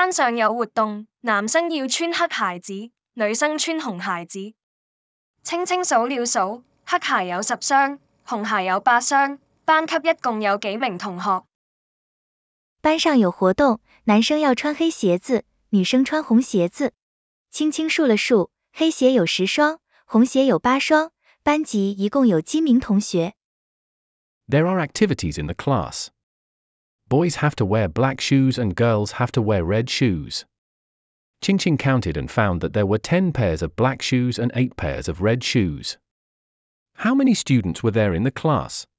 班上有活動，男生要穿黑鞋子，女生穿紅鞋子。青青數了數，黑鞋有10雙，紅鞋有8雙，班級一共有幾名同學？ 班上有活動，男生要穿黑鞋子，女生穿紅鞋子。青青數了數，黑鞋有10雙，紅鞋有8雙，班級一共有幾名同學？ There are activities in the class. Boys have to wear black shoes and girls have to wear red shoes. Qing Qing counted and found that there were 10 pairs of black shoes and 8 pairs of red shoes. How many students were there in the class?